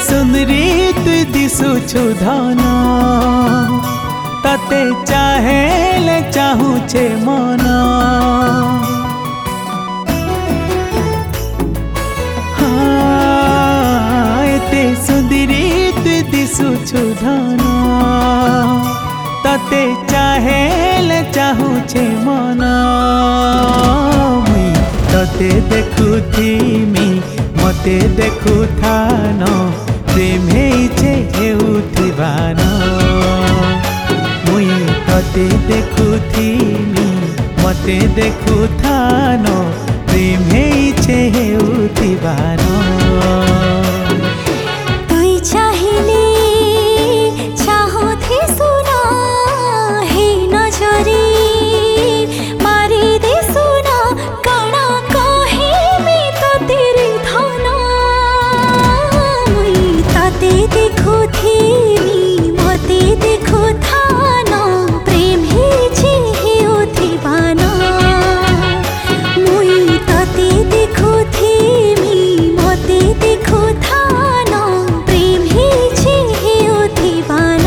सुंदरी तुई दिशुछु धन तते चाहेले चाहूछे मन एते सुंदरी तुई दिशुछु धन तते चाहेले चाहूछे मन मुई तते देखुथिमी मते देखुथान प्रेम हेइछे हेउथिबान मुई तते देखुथिमी मते देखुथान प्रेम हेइछे हेउथिबान तुई चाहिले चाहथे सुना हे नजरी मारी दे सुना कणा कहे मी तो तेरे धना मुई तते देखुथिमी मते देखुथान प्रेम हेइछे हेउथिबान मुई तते देखुथिमी मते देखुथान प्रेम हेइछे हेउथिबान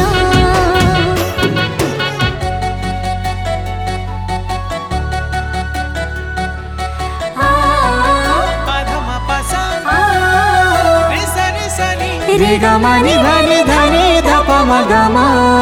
रे ग म नि ध नि ध नि ध प म ग म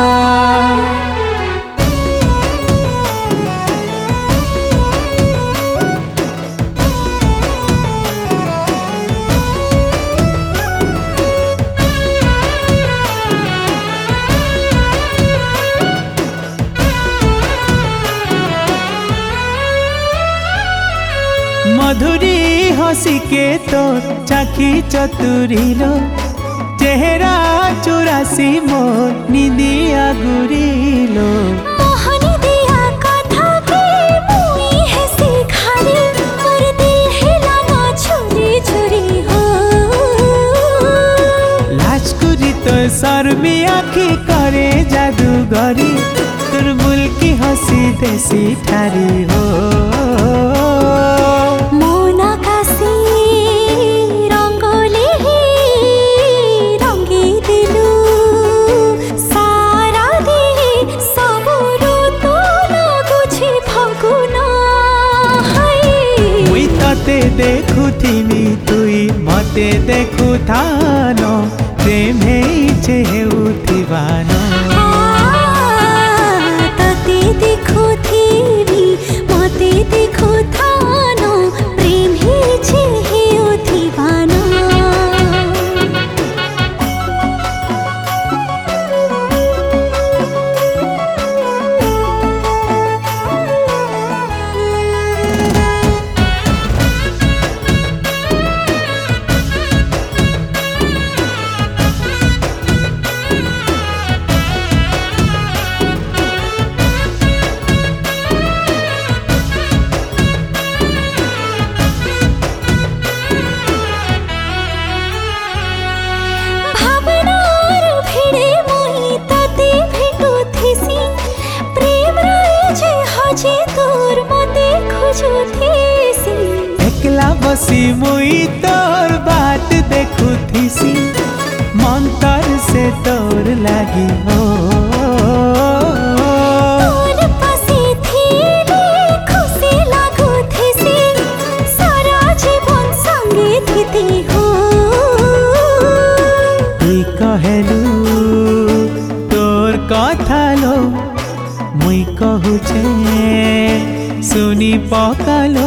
मधुरी हसी के तो चाखी चतुरीलो चेहरा चुरासी मोर निदिया गुरीलो मोहनी दिया कथा के मुई हेसी खाली मोर दिल हिला ना छुरी छुरी हो लाज करी तो शर्मी आखी करे जादूगरी तोर मुल्की हसी देसी ठारी हो मौन आकाशी रंगोली रंगी दिलु सारा दिहे सब ऋतु लगुछि फगुन मुई तते देखुथिमी तुई मते देखुथान प्रेम हेइछे हेउथिबान तते देखुथिमी मते देखुथान प्रेम हेइछे हेउथिबान एकला बसी मुई तोर बाट देखुथिसी मंतर से तोर लागी हो तोर पासे थिले खुशी लागुथिसी सारा जीवन संगे थिति हो तुई कहेलु तोर कथा लो मुई कहूछे सुनी पकालो